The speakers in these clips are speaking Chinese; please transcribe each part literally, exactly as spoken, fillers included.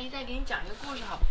姨再给你讲一个故事好。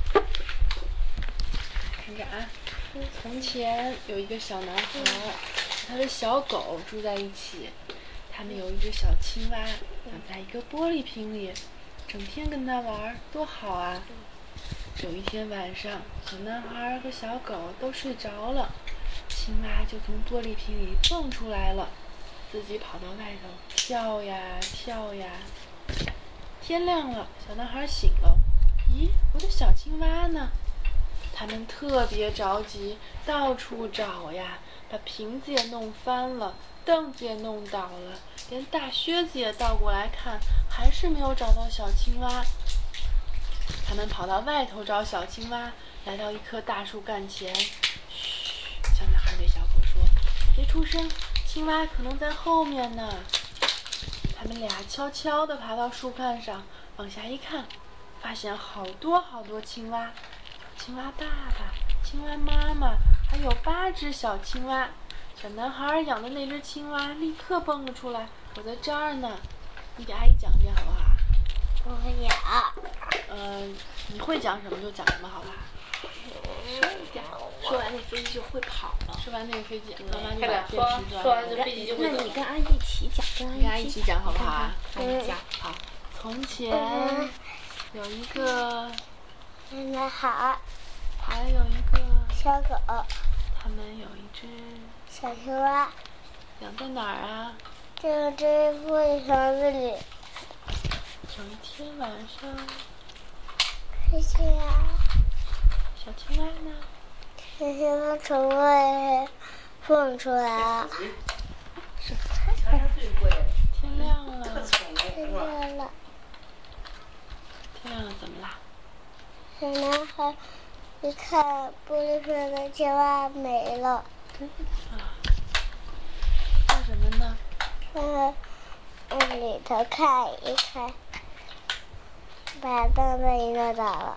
看着啊，从前有一个小男孩，他的小狗住在一起。他们有一只小青蛙，养在一个玻璃瓶里，整天跟他玩，多好啊！有一天晚上，小男孩和小狗都睡着了，青蛙就从玻璃瓶里蹦出来了，自己跑到外头跳呀跳呀。天亮了，小男孩醒了，咦，我的小青蛙呢？他们特别着急，到处找呀，把瓶子也弄翻了，凳子也弄倒了，连大靴子也倒过来看，还是没有找到小青蛙。他们跑到外头找小青蛙，来到一棵大树干前。嘘，小男孩对小狗说：“别出声，青蛙可能在后面呢。”他们俩悄悄地爬到树干上，往下一看，发现好多好多青蛙。青蛙爸爸、青蛙妈妈，还有八只小青蛙。小男孩养的那只青蛙立刻蹦了出来，我在这儿呢。你给阿姨讲一遍好不好？ 我会讲。 嗯、呃，你会讲什么就讲什么，好不好？说一点。说完那飞机就会跑了。说完那个飞机，妈妈就把电池转。 说完这飞机就会走。那你跟阿姨一起讲， 跟阿姨一起讲好不好？ 跟阿姨讲。 好。从前有一个男孩， 还有一个小狗， 他们有一只小青蛙， 养在哪儿啊？ 这只玻璃房子里。 有一天晚上， 是这样。 小青蛙呢？ 小青蛙从外蹦出来了。 是。天亮了。 天亮了。 天亮了，怎么啦？ 小男孩一看玻璃上的青蛙没了。 啊。干什么呢？ 往往里头看一看，把凳子一弄倒了。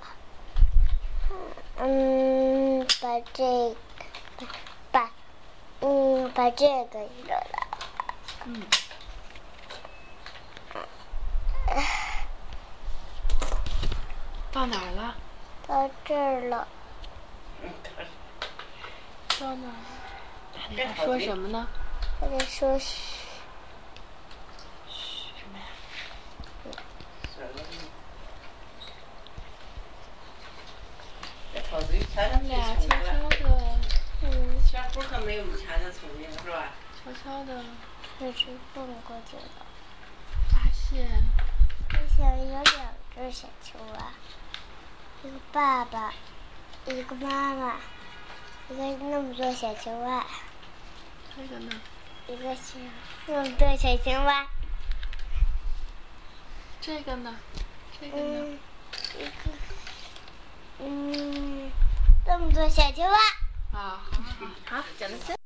嗯，把这把嗯把这个一弄倒了。 嗯。到哪儿了？ 到这儿了。 到哪儿？他在说什么呢？ 他在说嘘。 嘘什么呀？他们俩悄悄的， 嗯， 小虎可没有以前的聪明，是吧？ 悄悄的， 这是蹦过去了。 发现， 发现有两只小青蛙，一个爸爸，一个妈妈，一个那么多小青蛙。 这个呢？ 一个小那么多小青蛙。 这个呢？这个呢？ 嗯，一个，嗯，这么多小青蛙。 啊，好好好，讲的真。